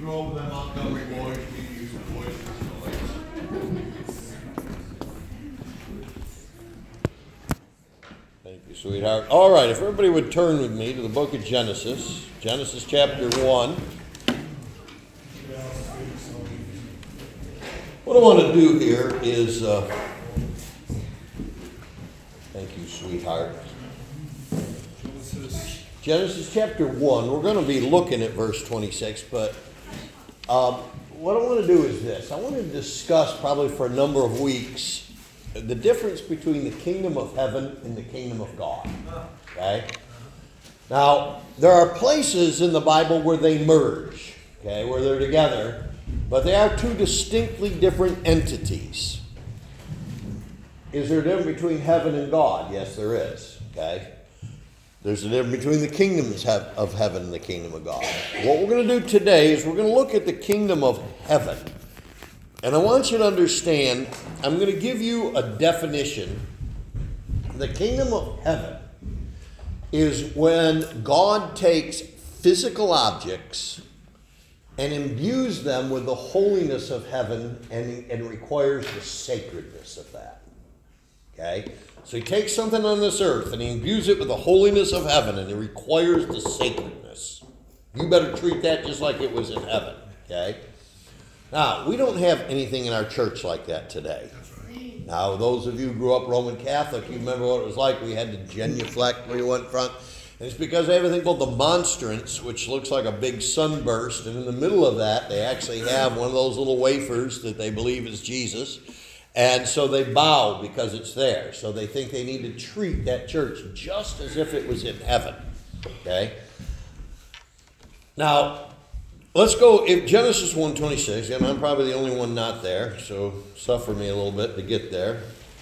grew up with them Montgomery boys, we used to boys and Thank you, sweetheart. All right, if everybody would turn with me to the book of Genesis, Genesis chapter 1. What I want to do here is, thank you, sweetheart. Genesis chapter 1, we're going to be looking at verse 26, but what I want to do is this. I want to discuss probably for a number of weeks the difference between the kingdom of heaven and the kingdom of God. Okay? Now, there are places in the Bible where they merge, okay, where they're together, but they are two distinctly different entities. Is there a difference between heaven and God? Yes, there is. Okay? There's a difference between the kingdoms of heaven and the kingdom of God. What we're going to do today is we're going to look at the kingdom of heaven. And I want you to understand, I'm going to give you a definition. The kingdom of heaven is when God takes physical objects and imbues them with the holiness of heaven and requires the sacredness of that. Okay? So he takes something on this earth and he imbues it with the holiness of heaven and he requires the sacredness. You better treat that just like it was in heaven. Okay? Now, we don't have anything in our church like that today. Now, those of you who grew up Roman Catholic, you remember what it was like. We had the genuflect where you went front. And it's because they have a thing called the monstrance, which looks like a big sunburst. And in the middle of that, they actually have one of those little wafers that they believe is Jesus. And so they bow because it's there. So they think they need to treat that church just as if it was in heaven. Okay? Now, let's go in Genesis 1:26, and I'm probably the only one not there, so suffer me a little bit to get there.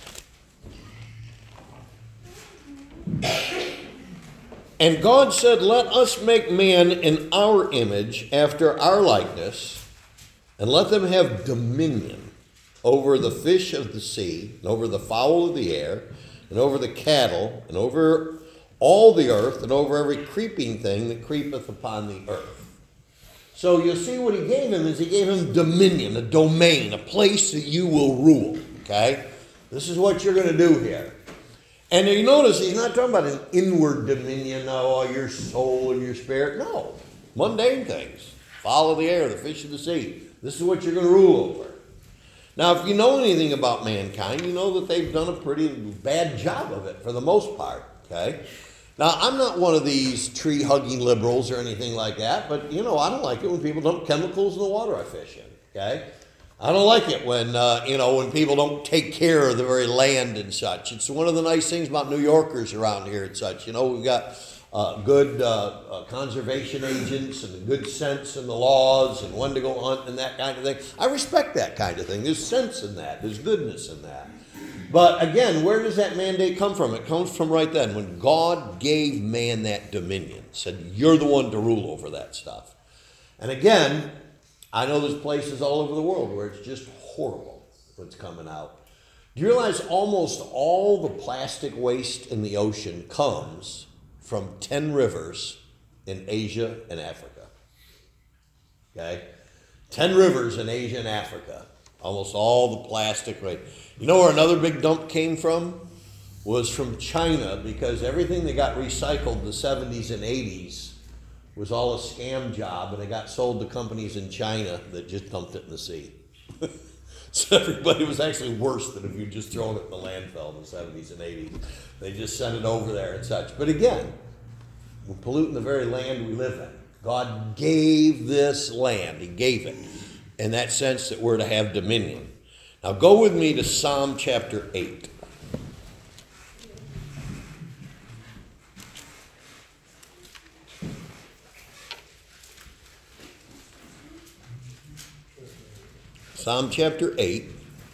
And God said, "Let us make man in our image, after our likeness, and let them have dominion over the fish of the sea, and over the fowl of the air, and over the cattle, and over all the earth, and over every creeping thing that creepeth upon the earth." So you'll see what he gave him is he gave him dominion, a domain, a place that you will rule. Okay? This is what you're going to do here. And you notice he's not talking about an inward dominion, your soul and your spirit. No. Mundane things. Fowl of the air, the fish of the sea. This is what you're going to rule over. Now, if you know anything about mankind, you know that they've done a pretty bad job of it for the most part. Okay? Now, I'm not one of these tree-hugging liberals or anything like that, but, I don't like it when people dump chemicals in the water I fish in, okay? I don't like it when, when people don't take care of the very land and such. It's one of the nice things about New Yorkers around here and such. We've got good conservation agents and good sense in the laws and when to go hunt and that kind of thing. I respect that kind of thing. There's sense in that. There's goodness in that. But again, where does that mandate come from? It comes from right then, when God gave man that dominion. Said, you're the one to rule over that stuff. And again, I know there's places all over the world where it's just horrible what's coming out. Do you realize almost all the plastic waste in the ocean comes from 10 rivers in Asia and Africa? Okay? 10 rivers in Asia and Africa. Almost all the plastic, right? You know where another big dump came from? Was from China, because everything that got recycled in the 70s and 80s was all a scam job, and it got sold to companies in China that just dumped it in the sea. So everybody was actually worse than if you just thrown it in the landfill in the 70s and 80s. They just sent it over there and such. But again, we're polluting the very land we live in. God gave this land. He gave it in that sense that we're to have dominion. Now go with me to Psalm chapter 8. Psalm chapter 8.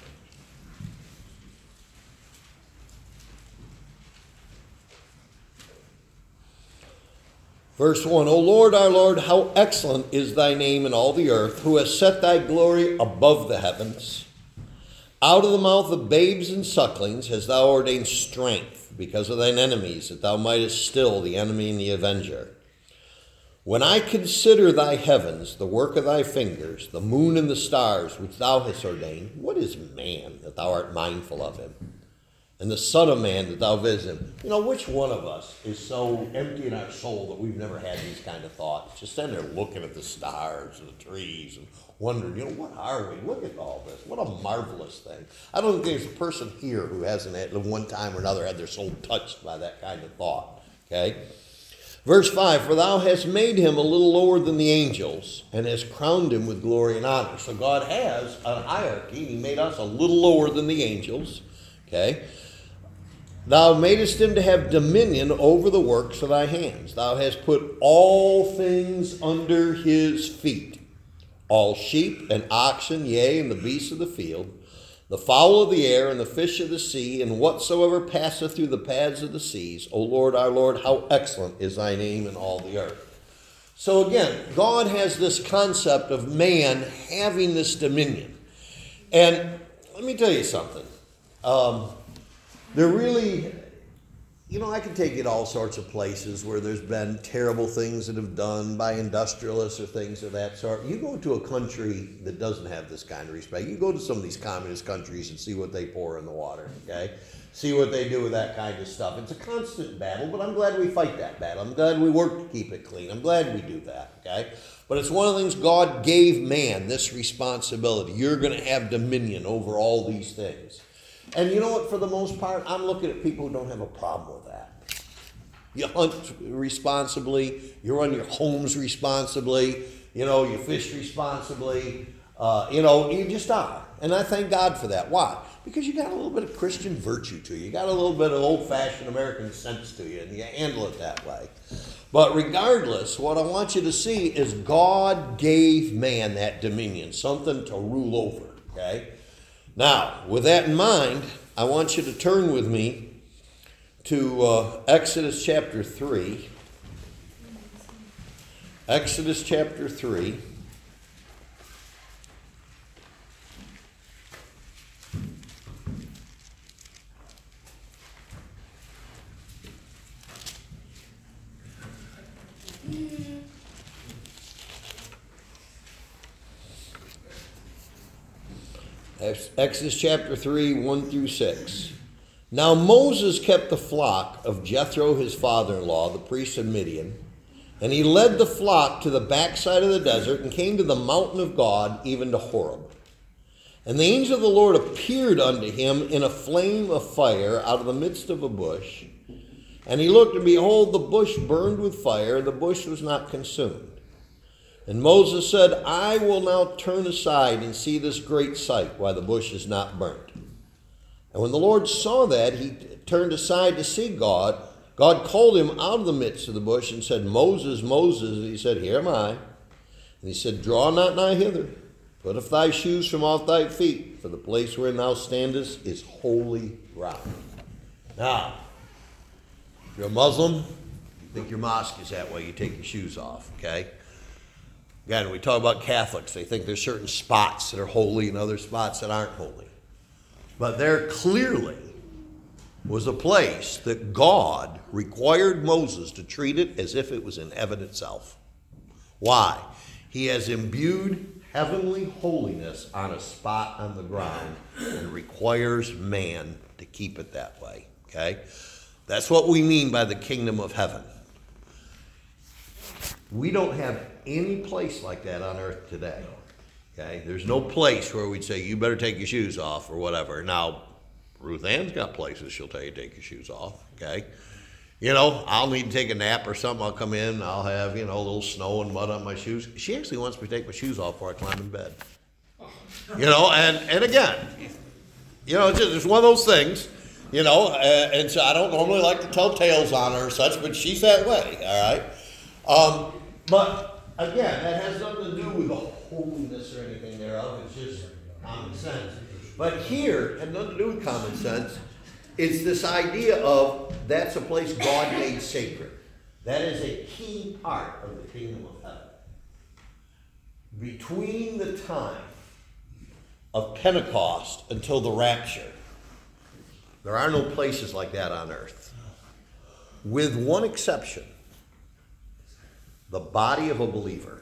Verse 1, O Lord, our Lord, how excellent is thy name in all the earth, who has set thy glory above the heavens. Out of the mouth of babes and sucklings hast thou ordained strength because of thine enemies, that thou mightest still the enemy and the avenger. When I consider thy heavens, the work of thy fingers, the moon and the stars which thou hast ordained, what is man that thou art mindful of him? And the son of man that thou visit him? You know, which one of us is so empty in our soul that we've never had these kind of thoughts? Just sitting there looking at the stars and the trees and wondering, what are we? Look at all this. What a marvelous thing. I don't think there's a person here who hasn't at one time or another had their soul touched by that kind of thought. Okay? Verse 5, for thou hast made him a little lower than the angels, and hast crowned him with glory and honor. So God has a hierarchy. He made us a little lower than the angels. Okay? Thou madest him to have dominion over the works of thy hands. Thou hast put all things under his feet, all sheep and oxen, yea, and the beasts of the field, the fowl of the air, and the fish of the sea, and whatsoever passeth through the paths of the seas. O Lord, our Lord, how excellent is thy name in all the earth. So again, God has this concept of man having this dominion. And let me tell you something. They're really, I can take you to all sorts of places where there's been terrible things that have done by industrialists or things of that sort. You go to a country that doesn't have this kind of respect. You go to some of these communist countries and see what they pour in the water, okay? See what they do with that kind of stuff. It's a constant battle, but I'm glad we fight that battle. I'm glad we work to keep it clean. I'm glad we do that, okay? But it's one of the things God gave man, this responsibility. You're going to have dominion over all these things. And you know what, for the most part, I'm looking at people who don't have a problem with that. You hunt responsibly, you run your homes responsibly, you fish responsibly, you just are. And I thank God for that. Why? Because you got a little bit of Christian virtue to you. You got a little bit of old-fashioned American sense to you, and you handle it that way. But regardless, what I want you to see is God gave man that dominion, something to rule over, okay? Now, with that in mind, I want you to turn with me to Exodus chapter 3. Exodus chapter 3. Exodus chapter 3, 1 through 6. Now Moses kept the flock of Jethro, his father-in-law, the priest of Midian, and he led the flock to the backside of the desert and came to the mountain of God, even to Horeb. And the angel of the Lord appeared unto him in a flame of fire out of the midst of a bush. And he looked, and behold, the bush burned with fire, and the bush was not consumed. And Moses said, I will now turn aside and see this great sight, why the bush is not burnt. And when the Lord saw that, he turned aside to see God. God called him out of the midst of the bush and said, Moses, Moses. And he said, Here am I. And he said, Draw not nigh hither. Put off thy shoes from off thy feet, for the place wherein thou standest is holy ground. Now, if you're a Muslim, you think your mosque is that way, you take your shoes off, okay? Again, we talk about Catholics. They think there's certain spots that are holy and other spots that aren't holy. But there clearly was a place that God required Moses to treat it as if it was in heaven itself. Why? He has imbued heavenly holiness on a spot on the ground and requires man to keep it that way. Okay? That's what we mean by the kingdom of heaven. We don't have any place like that on earth today. Okay? There's no place where we'd say, you better take your shoes off or whatever. Now, Ruth Ann's got places she'll tell you to take your shoes off. Okay? I'll need to take a nap or something. I'll come in, I'll have, a little snow and mud on my shoes. She actually wants me to take my shoes off before I climb in bed. And again, it's one of those things, and so I don't normally like to tell tales on her or such, but she's that way, all right? But again, that has nothing to do with the holiness or anything thereof. It's just common sense. But here, it had nothing to do with common sense. It's this idea of that's a place God made sacred. That is a key part of the kingdom of heaven. Between the time of Pentecost until the rapture, there are no places like that on earth. With one exception. the body of a believer.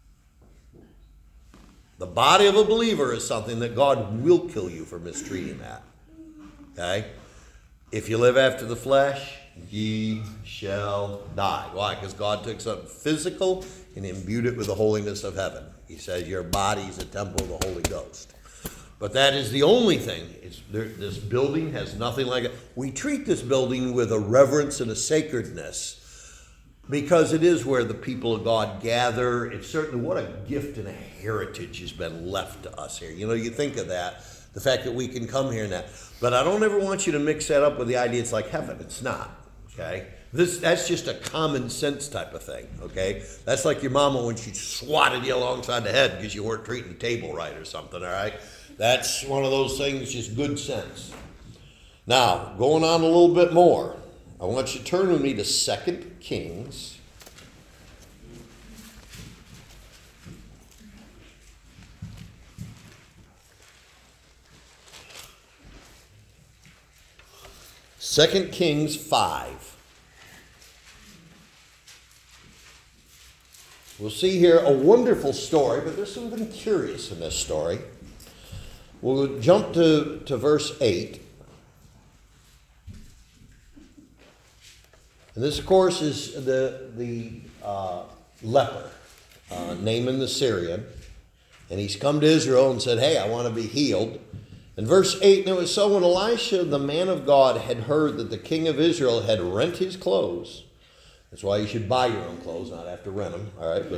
The body of a believer is something that God will kill you for mistreating that. Okay? If you live after the flesh, ye shall die. Why? Because God took something physical and imbued it with the holiness of heaven. He says your body is a temple of the Holy Ghost. But that is the only thing. This building has nothing like it. We treat this building with a reverence and a sacredness because it is where the people of God gather. It's certainly what a gift and a heritage has been left to us here. You know, you think of that, the fact that we can come here and that. But I don't ever want you to mix that up with the idea it's like heaven. It's not, okay? That's just a common sense type of thing, okay? That's like your mama when she swatted you alongside the head because you weren't treating the table right or something, all right? That's one of those things, just good sense. Now, going on a little bit more, I want you to turn with me to 2 Kings. Second Kings 5. We'll see here a wonderful story, but there's something curious in this story. We'll jump to verse 8. And this, of course, is the leper, Naaman the Syrian. And he's come to Israel and said, hey, I want to be healed. In verse 8, and it was so when Elisha, the man of God, had heard that the king of Israel had rent his clothes. That's why you should buy your own clothes, not have to rent them. All right,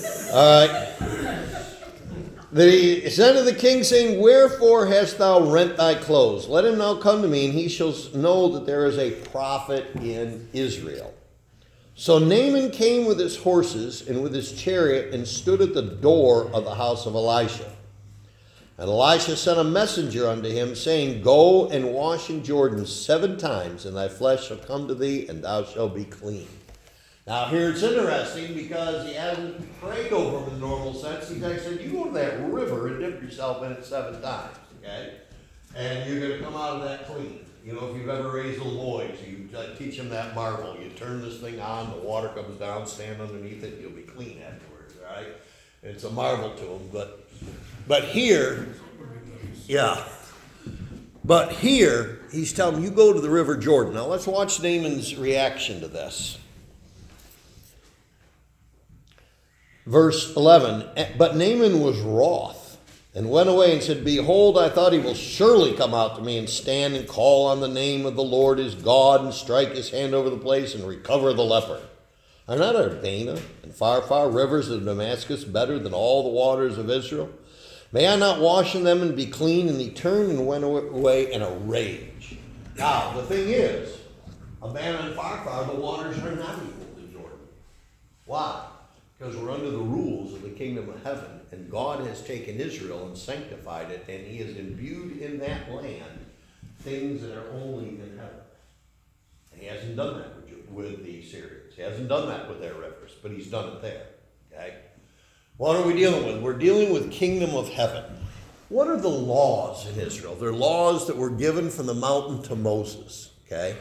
that he said to the king, saying, wherefore hast thou rent thy clothes? Let him now come to me, and he shall know that there is a prophet in Israel. So Naaman came with his horses and with his chariot and stood at the door of the house of Elisha. And Elisha sent a messenger unto him, saying, go and wash in Jordan 7 times, and thy flesh shall come to thee, and thou shalt be clean. Now here it's interesting because he hasn't prayed over them in the normal sense. He's actually said, you go to that river and dip yourself in it 7 times, okay? And you're going to come out of that clean. You know, if you've ever raised little boys, you teach them that marvel. You turn this thing on, the water comes down, stand underneath it, you'll be clean afterwards, all right? It's a marvel to them, but here, yeah. But here, he's telling them, you go to the river Jordan. Now let's watch Naaman's reaction to this. Verse 11, but Naaman was wroth and went away and said, behold, I thought he will surely come out to me and stand and call on the name of the Lord his God and strike his hand over the place and recover the leper. Are not Abana and far rivers of Damascus better than all the waters of Israel? May I not wash in them and be clean? And he turned and went away in a rage. Now, the thing is, Abana and far, the waters are not equal to Jordan. Why? Because we're under the rules of the kingdom of heaven, and God has taken Israel and sanctified it, and he has imbued in that land things that are only in heaven. And he hasn't done that with the Syrians. He hasn't done that with their rivers, but he's done it there. Okay? What are we dealing with? We're dealing with kingdom of heaven. What are the laws in Israel? They're laws that were given from the mountain to Moses. Okay?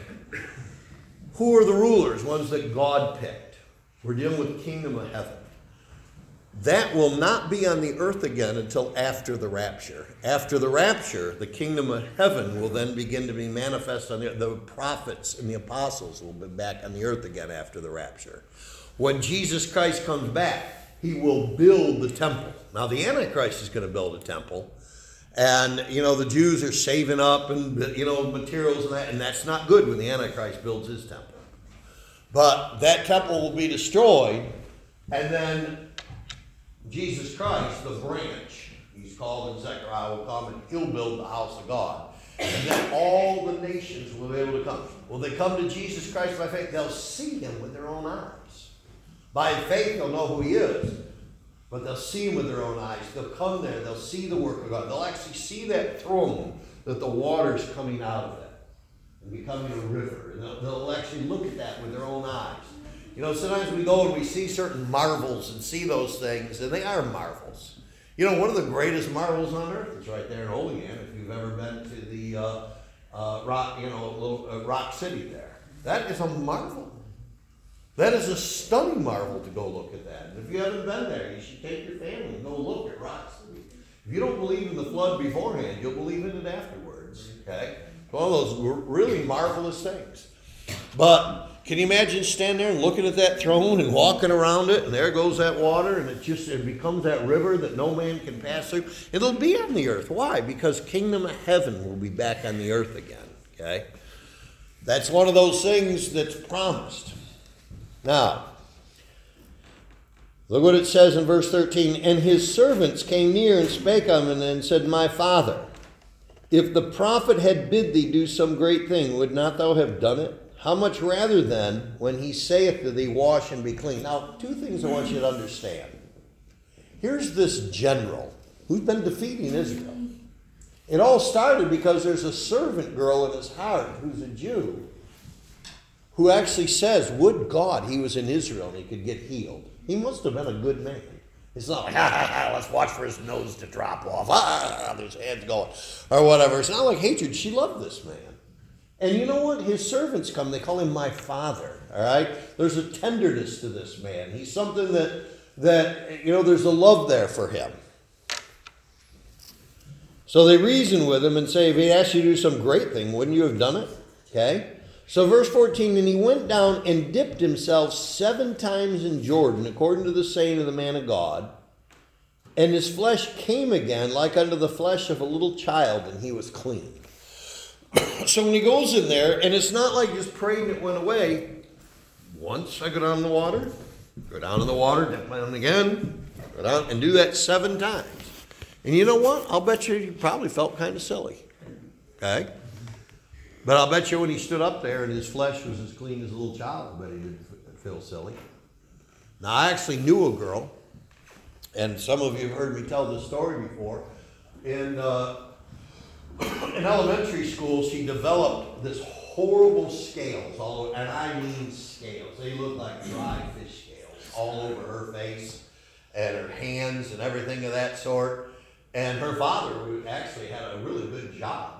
Who are the rulers? Ones that God picked. We're dealing with the kingdom of heaven. That will not be on the earth again until after the rapture. After the rapture, the kingdom of heaven will then begin to be manifest on the prophets and the apostles will be back on the earth again after the rapture. When Jesus Christ comes back, he will build the temple. Now, the Antichrist is going to build a temple. And, the Jews are saving up and, materials and that's not good when the Antichrist builds his temple. But that temple will be destroyed, and then Jesus Christ, the branch, he's called in Zechariah, will come and he'll build the house of God. And then all the nations will be able to come. Will they come to Jesus Christ by faith? They'll see him with their own eyes. By faith, they'll know who he is. But they'll see him with their own eyes. They'll come there. They'll see the work of God. They'll actually see that throne, that the water's coming out of it and becoming a river. And they'll actually look at that with their own eyes. Sometimes we go and we see certain marvels and see those things, and they are marvels. One of the greatest marvels on earth is right there in Holy Land, if you've ever been to the Rock City there. That is a marvel. That is a stunning marvel to go look at that. And if you haven't been there, you should take your family and go look at Rock City. If you don't believe in the flood beforehand, you'll believe in it afterwards. Okay? It's one of those really marvelous things. But can you imagine standing there and looking at that throne and walking around it, and there goes that water, and it becomes that river that no man can pass through. It'll be on the earth. Why? Because kingdom of heaven will be back on the earth again. Okay? That's one of those things that's promised. Now, look what it says in verse 13. And his servants came near and spake unto him and said, My father, if the prophet had bid thee do some great thing, would not thou have done it? How much rather then, when he saith to thee, Wash and be clean. Now, two things I want you to understand. Here's this general who's been defeating Israel. It all started because there's a servant girl in his heart who's a Jew, who actually says, would God he was in Israel and he could get healed. He must have been a good man. It's not like, let's watch for his nose to drop off. There's hands going. Or whatever. It's not like hatred. She loved this man. And you know what? His servants come. They call him my father. All right? There's a tenderness to this man. He's something that there's a love there for him. So they reason with him and say, if he asked you to do some great thing, wouldn't you have done it? Okay? So verse 14, and he went down and dipped himself 7 times in Jordan, according to the saying of the man of God. And his flesh came again like unto the flesh of a little child, and he was clean. So when he goes in there, and it's not like just praying it went away. Once I go down in the water, dip down again, go down, and do that 7 times. And you know what? I'll bet you probably felt kind of silly. Okay? But I'll bet you when he stood up there and his flesh was as clean as a little child, I bet he didn't feel silly. Now, I actually knew a girl, and some of you have heard me tell this story before. In elementary school, she developed this horrible scales, and I mean scales. They look like dry fish scales all over her face and her hands and everything of that sort. And her father actually had a really good job.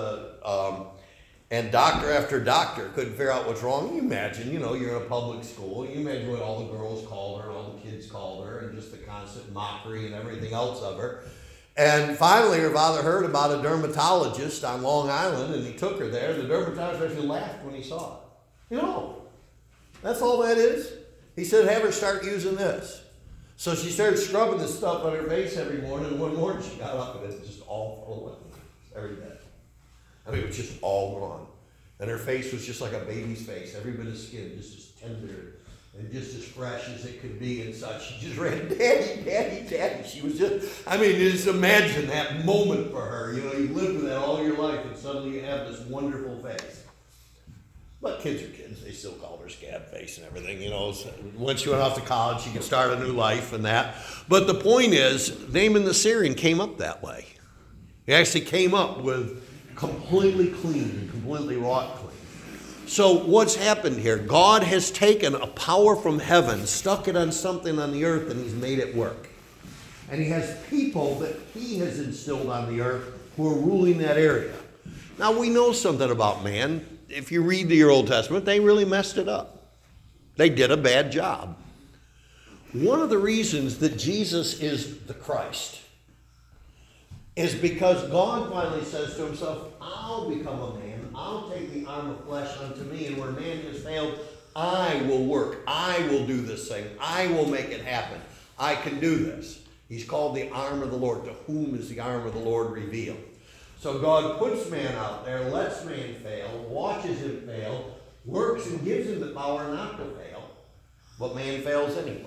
And doctor after doctor couldn't figure out what's wrong. You imagine, you're in a public school. You imagine what all the girls called her, all the kids called her, and just the constant mockery and everything else of her. And finally, her father heard about a dermatologist on Long Island, and he took her there. The dermatologist actually laughed when he saw it. That's all that is. He said, have her start using this. So she started scrubbing this stuff on her face every morning, and one morning she got up and it just all fell away. Every day. It was just all gone. And her face was just like a baby's face. Every bit of skin just as tender and just as fresh as it could be and such. She just ran, Daddy, Daddy, Daddy. She was just imagine that moment for her. You lived with that all your life and suddenly you have this wonderful face. But kids are kids. They still call her scab face and everything, So once she went off to college, she could start a new life and that. But the point is, Naaman the Syrian came up that way. He actually came up with completely clean and completely wrought clean. So what's happened here? God has taken a power from heaven, stuck it on something on the earth, and he's made it work. And he has people that he has instilled on the earth who are ruling that area. Now we know something about man. If you read your Old Testament, they really messed it up. They did a bad job. One of the reasons that Jesus is the Christ is because God finally says to himself, I'll become a man. I'll take the arm of flesh unto me, and where man has failed, I will work. I will do this thing. I will make it happen. I can do this. He's called the arm of the Lord. To whom is the arm of the Lord revealed? So God puts man out there, lets man fail, watches him fail, works and gives him the power not to fail, but man fails anyway.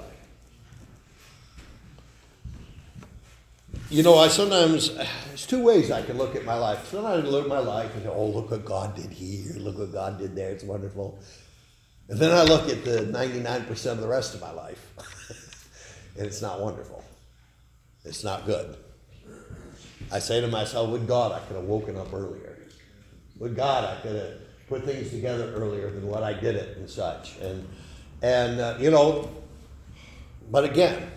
There's 2 ways I can look at my life. Sometimes I look at my life and say, oh, look what God did here, look what God did there, it's wonderful. And then I look at the 99% of the rest of my life, and it's not wonderful. It's not good. I say to myself, would God I could have woken up earlier. Would God I could have put things together earlier than what I did it and such. But again,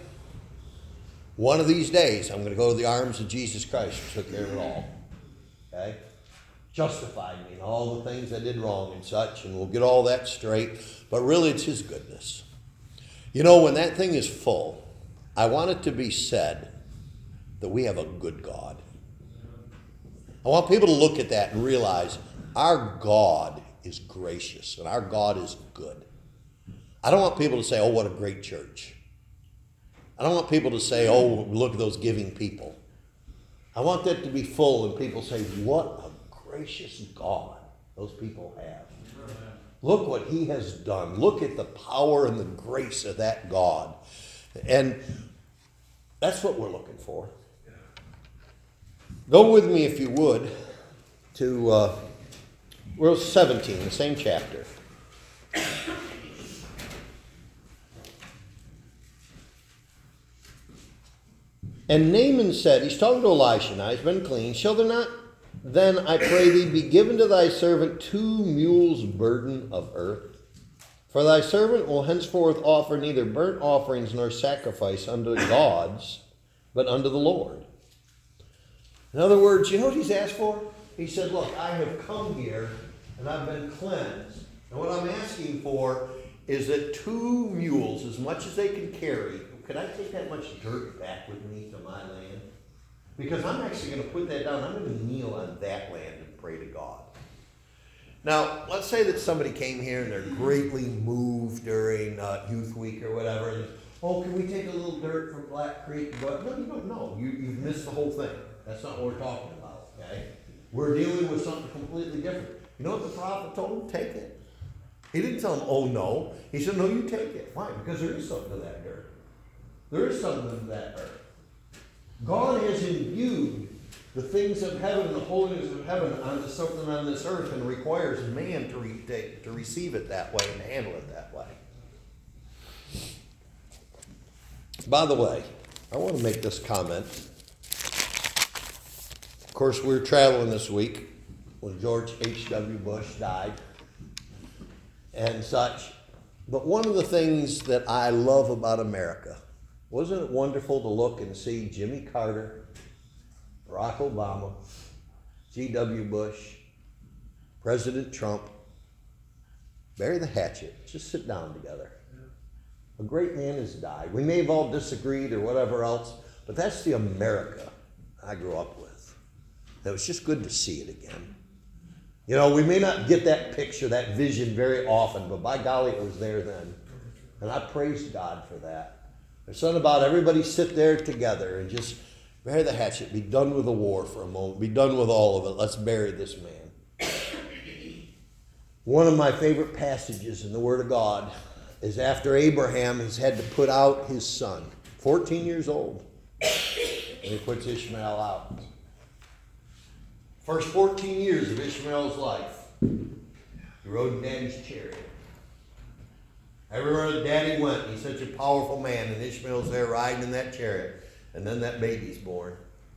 one of these days I'm going to go to the arms of Jesus Christ who took care of it all. Okay? justified me in all the things I did wrong and such, and we'll get all that straight. But really, it's his goodness. You know, when that thing is full, I want it to be said that we have a good God. I want people to look at that and realize our God is gracious and our God is good. I don't want people to say, oh, what a great church. I don't want people to say, oh, look at those giving people. I want that to be full and people say, what a gracious God those people have. Look what he has done. Look at the power and the grace of that God. And that's what we're looking for. Go with me, if you would, to verse 17, the same chapter. And Naaman said, he's talking to Elisha now, he's been clean. Shall there not then, I pray thee, be given to thy servant 2 mules' burden of earth? For thy servant will henceforth offer neither burnt offerings nor sacrifice unto the gods, but unto the Lord. In other words, you know what he's asked for? He said, look, I have come here and I've been cleansed. And what I'm asking for is that 2 mules, as much as they can carry, could I take that much dirt back with me to my land? Because I'm actually going to put that down. I'm going to kneel on that land and pray to God. Now, let's say that somebody came here and they're greatly moved during Youth Week or whatever. And, oh, can we take a little dirt from Black Creek? But no, you don't know. You've missed the whole thing. That's not what we're talking about, okay? We're dealing with something completely different. You know what the prophet told him? Take it. He didn't tell him, oh, no. He said, no, you take it. Why? Because there is something to that dirt. There is something to that earth. God has imbued the things of heaven, the holiness of heaven, onto something on this earth and requires man to receive it that way and handle it that way. By the way, I want to make this comment. Of course, we were traveling this week when George H.W. Bush died and such. But one of the things that I love about America, wasn't it wonderful to look and see Jimmy Carter, Barack Obama, G.W. Bush, President Trump, bury the hatchet, just sit down together. A great man has died. We may have all disagreed or whatever else, but that's the America I grew up with. It was just good to see it again. You know, we may not get that picture, that vision very often, but by golly, it was there then. And I praised God for that. There's something about everybody sit there together and just bury the hatchet, be done with the war for a moment, be done with all of it. Let's bury this man. One of my favorite passages in the Word of God is after Abraham has had to put out his son, 14 years old, and he puts Ishmael out. First 14 years of Ishmael's life, he rode in Daddy's chariot. Everywhere that Daddy went, he's such a powerful man, and Ishmael's there riding in that chariot, and then that baby's born.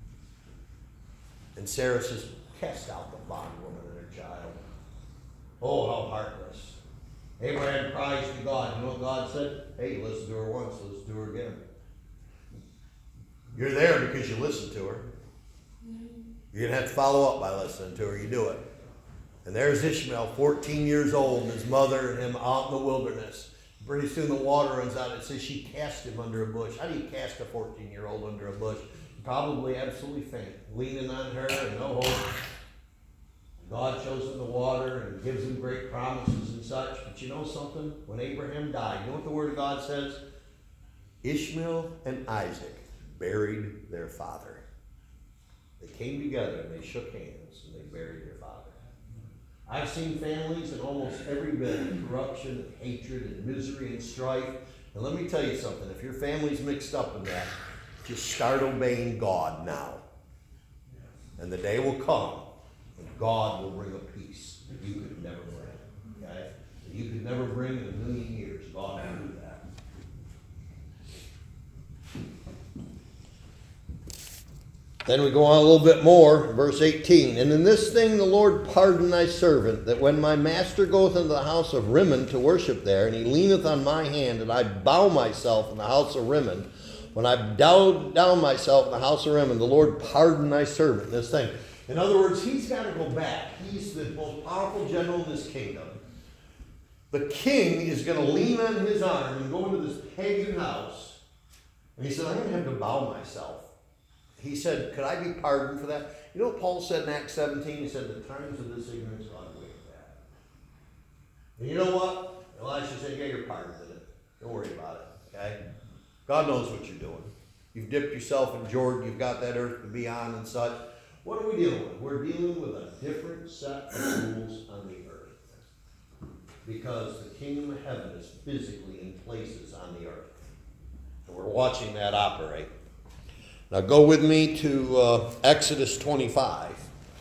And Sarah says, cast out the bondwoman and her child. Oh, how heartless. Abraham cries to God. You know what God said? Hey, listen to her once, let's do her again. You're there because you listened to her. You're going to have to follow up by listening to her. You do it. And there's Ishmael, 14 years old, and his mother and him out in the wilderness. Pretty soon the water runs out. It says she cast him under a bush. How do you cast a 14-year-old under a bush? Probably absolutely faint, leaning on her and no hope. God shows him the water and gives him great promises and such. But you know something? When Abraham died, you know what the Word of God says? Ishmael and Isaac buried their father. They came together and they shook hands and they buried their father. I've seen families in almost every bit of corruption and hatred and misery and strife. And let me tell you something. If your family's mixed up in that, just start obeying God now. And the day will come when God will bring a peace that you could never bring. Okay? That you could never bring in a million years. God will do that. Then we go on a little bit more, verse 18. And in this thing the Lord pardon thy servant, that when my master goeth into the house of Rimmon to worship there, and he leaneth on my hand, and I bow myself in the house of Rimmon, when I bow down myself in the house of Rimmon, the Lord pardon thy servant. This thing. In other words, he's got to go back. He's the most powerful general in this kingdom. The king is going to lean on his arm and go into this pagan house. And he said, I'm going to have to bow myself. He said, could I be pardoned for that? You know what Paul said in Acts 17? He said, the times of this ignorance God waited that. And you know what? Elisha said, yeah, you're pardoned in it. Don't worry about it, okay? God knows what you're doing. You've dipped yourself in Jordan. You've got that earth to be on and such. What are we dealing with? We're dealing with a different set of rules on the earth. Because the kingdom of heaven is physically in places on the earth. And we're watching that operate. Now go with me to Exodus 25.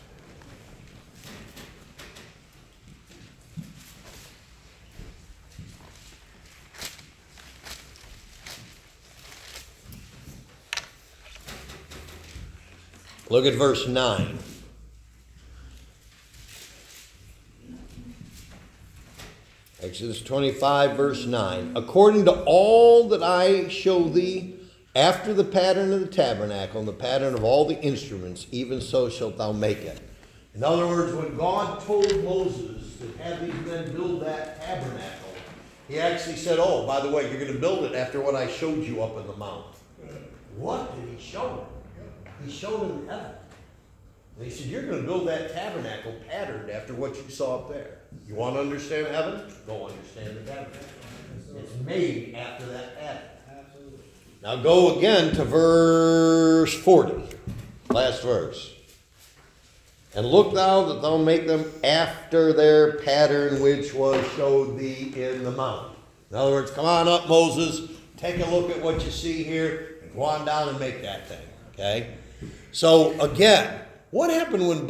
Look at verse 9. Exodus 25, verse 9. According to all that I show thee, after the pattern of the tabernacle and the pattern of all the instruments, even so shalt thou make it. In other words, when God told Moses to have these men build that tabernacle, he actually said, oh, by the way, you're going to build it after what I showed you up in the mount. What did he show them? He showed them heaven. And he said, you're going to build that tabernacle patterned after what you saw up there. You want to understand heaven? Go understand the tabernacle. It's made after that pattern. Now go again to verse 40, last verse. And look thou that thou make them after their pattern which was showed thee in the mount. In other words, come on up, Moses, take a look at what you see here, and go on down and make that thing. Okay? So again, what happened when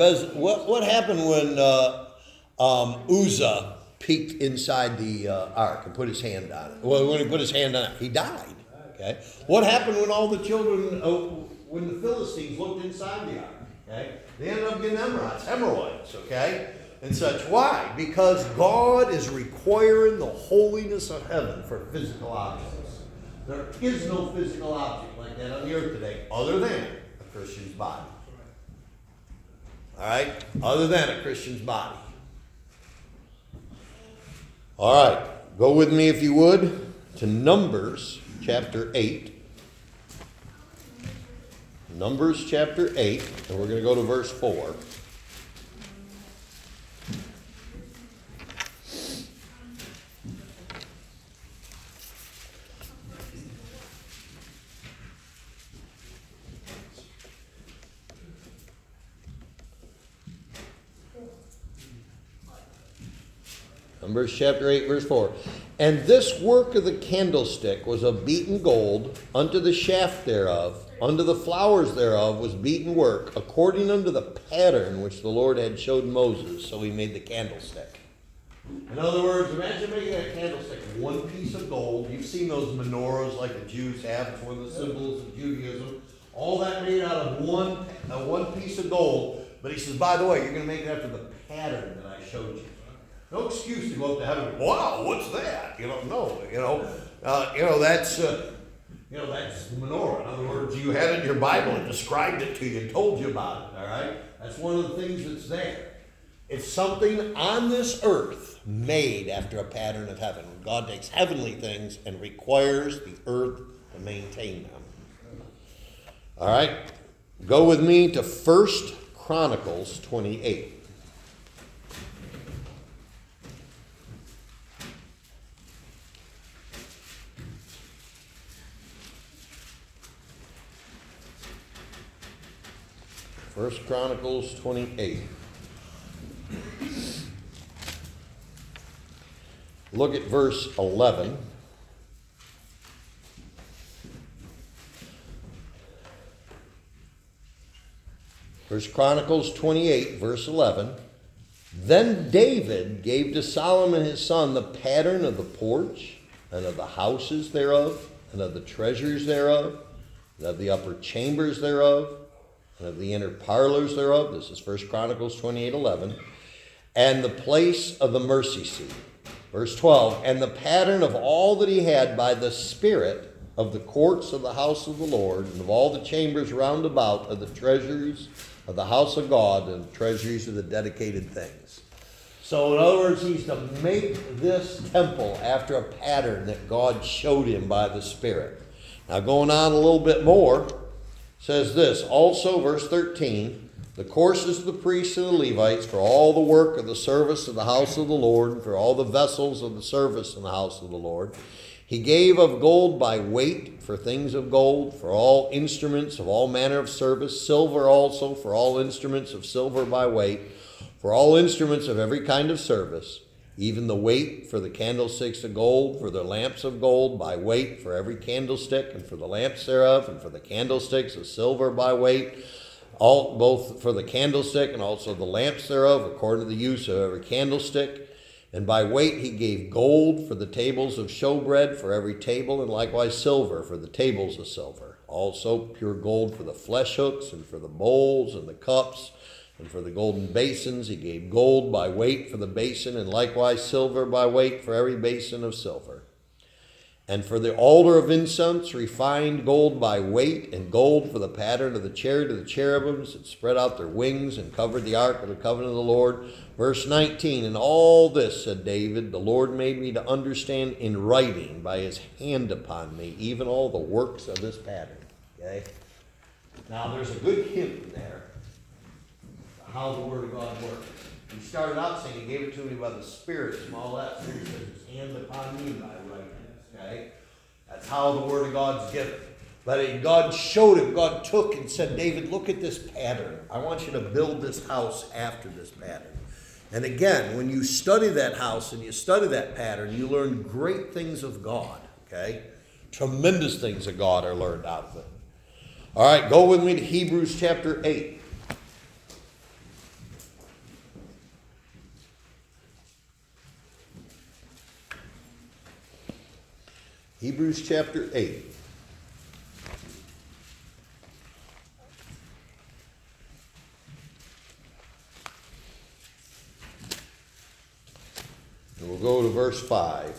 Uzzah peeked inside the ark and put his hand on it? Well, when he put his hand on it, he died. Okay. What happened when all the children, when the Philistines looked inside the ark? Okay. They ended up getting hemorrhoids, okay, and such. Why? Because God is requiring the holiness of heaven for physical objects. There is no physical object like that on the earth today, other than a Christian's body. All right, other than a Christian's body. All right, go with me if you would to Numbers. Chapter 8. Numbers chapter 8, and we're going to go to verse 4. Numbers chapter 8, verse 4. And this work of the candlestick was of beaten gold, unto the shaft thereof, unto the flowers thereof was beaten work, according unto the pattern which the Lord had showed Moses. So he made the candlestick. In other words, imagine making a candlestick, one piece of gold. You've seen those menorahs like the Jews have. It's one of the symbols of Judaism. All that made out of one piece of gold. But he says, by the way, you're going to make it after the pattern that I showed you. No excuse to go up to heaven and go, wow, what's that? That's the menorah. In other words, you had it in your Bible and described it to you and told you about it, all right? That's one of the things that's there. It's something on this earth made after a pattern of heaven. God takes heavenly things and requires the earth to maintain them. All right? Go with me to 1 Chronicles 28. First Chronicles 28. Look at verse 11. First Chronicles 28, verse 11. Then David gave to Solomon his son the pattern of the porch, and of the houses thereof, and of the treasures thereof, and of the upper chambers thereof, and of the inner parlors thereof. This is 1 Chronicles 28:11. And the place of the mercy seat. Verse 12. And the pattern of all that he had by the Spirit of the courts of the house of the Lord, and of all the chambers round about of the treasures of the house of God and the treasuries of the dedicated things. So in other words, he's to make this temple after a pattern that God showed him by the Spirit. Now going on a little bit more, says this, also verse 13, the courses of the priests and the Levites for all the work of the service of the house of the Lord, and for all the vessels of the service in the house of the Lord. He gave of gold by weight for things of gold, for all instruments of all manner of service, silver also for all instruments of silver by weight, for all instruments of every kind of service, even the weight for the candlesticks of gold, for the lamps of gold by weight for every candlestick, and for the lamps thereof, and for the candlesticks of silver by weight, all both for the candlestick and also the lamps thereof, according to the use of every candlestick. And by weight he gave gold for the tables of showbread for every table, and likewise silver for the tables of silver. Also pure gold for the flesh hooks, and for the bowls and the cups, and for the golden basins. He gave gold by weight for the basin, and likewise silver by weight for every basin of silver. And for the altar of incense, refined gold by weight, and gold for the pattern of the chariot of the cherubims that spread out their wings and covered the ark of the covenant of the Lord. Verse 19, and all this, said David, the Lord made me to understand in writing by his hand upon me, even all the works of this pattern. Okay? Now there's a good hint there how the Word of God works. He started out saying he gave it to me by the Spirit, and all that. So he says his hand upon me by writing. Okay? That's how the Word of God's given. But God showed him, God took and said, David, look at this pattern. I want you to build this house after this pattern. And again, when you study that house and you study that pattern, you learn great things of God. Okay? Tremendous things of God are learned out of it. All right, go with me to Hebrews chapter 8. Hebrews chapter 8. And we'll go to verse 5.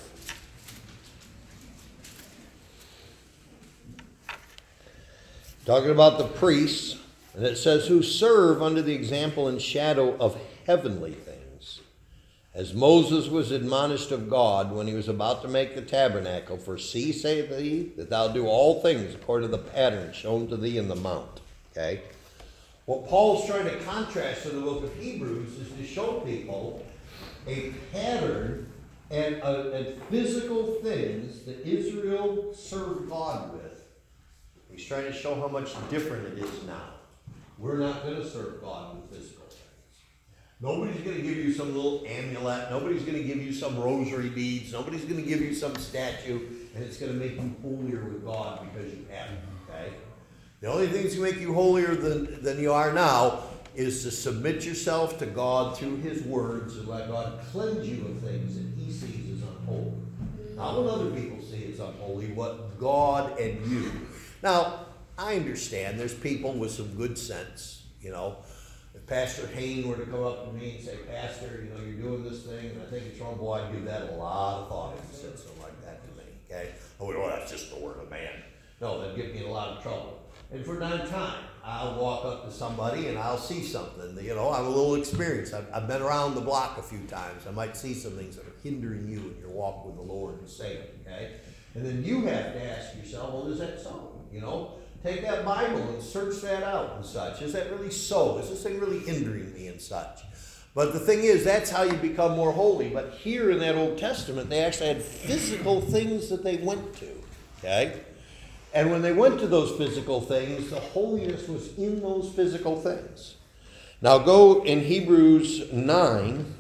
Talking about the priests, and it says, who serve under the example and shadow of heavenly things, as Moses was admonished of God when he was about to make the tabernacle. For see, saith he, that thou do all things according to the pattern shown to thee in the mount. Okay? What Paul's trying to contrast in the book of Hebrews is to show people a pattern and physical things that Israel served God with. He's trying to show how much different it is now. We're not going to serve God with physical things. Nobody's going to give you some little amulet. Nobody's going to give you some rosary beads. Nobody's going to give you some statue, and it's going to make you holier with God because you have it. Okay? The only thing that's going to make you holier than you are now is to submit yourself to God through his words and let God cleanse you of things that he sees as unholy. Not what other people see as unholy, what God and you. Now, I understand there's people with some good sense, you know. If Pastor Hayne were to come up to me and say, Pastor, you know, you're doing this thing, and I think it's wrong, boy, I'd give that a lot of thought if he said something like that to me, okay? Oh, well, that's just the word of man. No, that'd get me in a lot of trouble. And from time to time, I'll walk up to somebody and I'll see something. You know, I'm a little experienced. I've been around the block a few times. I might see some things that are hindering you in your walk with the Lord and say it, okay? And then you have to ask yourself, well, is that so? You know, take that Bible and search that out and such. Is that really so? Is this thing really hindering me and such? But the thing is, that's how you become more holy. But here in that Old Testament, they actually had physical things that they went to, okay? And when they went to those physical things, the holiness was in those physical things. Now go in Hebrews 9.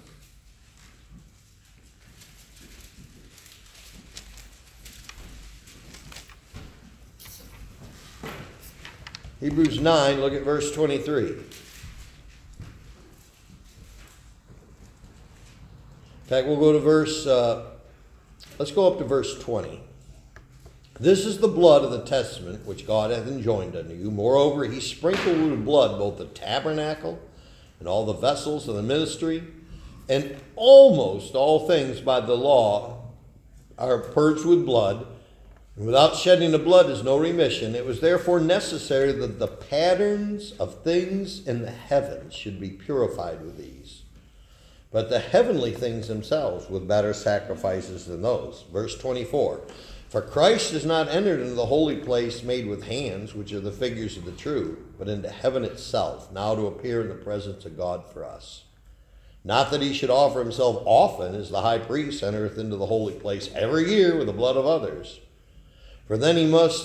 Hebrews 9, look at verse 23. In fact, we'll go to let's go up to verse 20. This is the blood of the testament which God hath enjoined unto you. Moreover, he sprinkled with blood both the tabernacle and all the vessels of the ministry, and almost all things by the law are purged with blood, And without shedding of blood is no remission. It was therefore necessary that the patterns of things in the heavens should be purified with these, but the heavenly things themselves with better sacrifices than those. Verse 24, for Christ is not entered into the holy place made with hands, which are the figures of the true, but into heaven itself, now to appear in the presence of God for us. Not that he should offer himself often, as the high priest entereth into the holy place every year with the blood of others. For then he must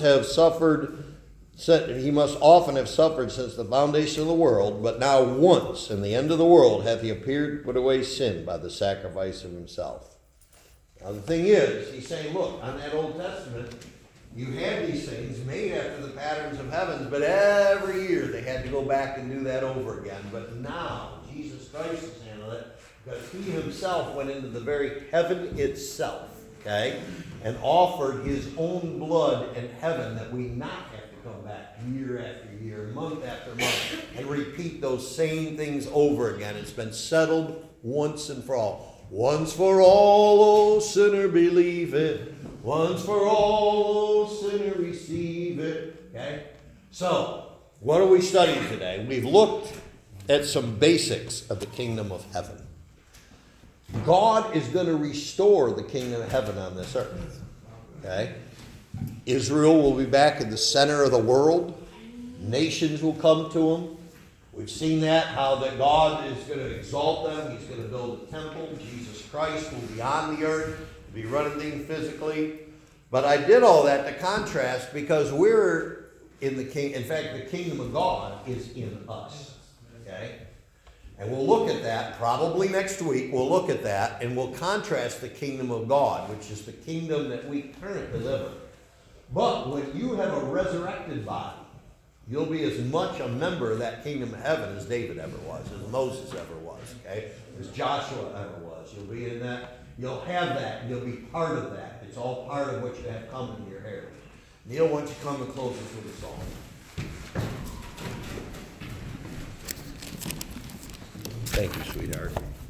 often have suffered since the foundation of the world, but now once in the end of the world hath he appeared to put away sin by the sacrifice of himself. Now the thing is, he's saying, look, on that Old Testament, you had these things made after the patterns of heavens, but every year they had to go back and do that over again. But now, Jesus Christ has handled it, because he himself went into the very heaven itself, okay, and offered his own blood in heaven, that we not have to come back year after year, month after month, and repeat those same things over again. It's been settled once and for all. Once for all, O sinner, believe it. Once for all, O sinner, receive it. Okay? So, what are we studying today? We've looked at some basics of the kingdom of heaven. God is going to restore the kingdom of heaven on this earth. Okay? Israel will be back in the center of the world. Nations will come to him. We've seen that, how that God is going to exalt them. He's going to build a temple. Jesus Christ will be on the earth, be running things physically. But I did all that to contrast, because we're in the king. In fact, the kingdom of God is in us. Okay? And we'll look at that probably next week. We'll look at that, and we'll contrast the kingdom of God, which is the kingdom that we currently live in. But when you have a resurrected body, you'll be as much a member of that kingdom of heaven as David ever was, as Moses ever was, okay? As Joshua ever was. You'll be in that. You'll have that. You'll be part of that. It's all part of what you have coming in your heritage. Neil, why don't you come and close us with a song? Thank you, sweetheart.